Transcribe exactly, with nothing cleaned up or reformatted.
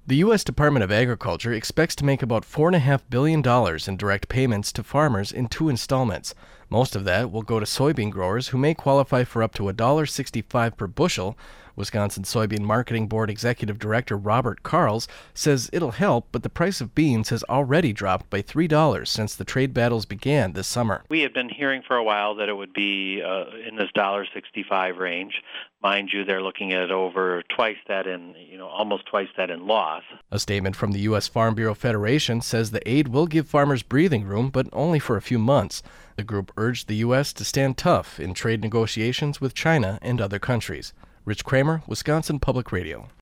The U S Department of Agriculture expects to make about four point five billion dollars in direct payments to farmers in two installments. Most of that will go to soybean growers who may qualify for up to one dollar sixty-five per bushel. Wisconsin Soybean Marketing Board Executive Director Robert Karls says it'll help, but the price of beans has already dropped by three dollars since the trade battles began this summer. We had been hearing for a while that it would be uh, in this one dollar sixty-five range. Mind you, they're looking at over twice that in, you know, almost twice that in loss. A statement from the U S Farm Bureau Federation says the aid will give farmers breathing room, but only for a few months. The group urged the U S to stand tough in trade negotiations with China and other countries. Rich Kramer, Wisconsin Public Radio.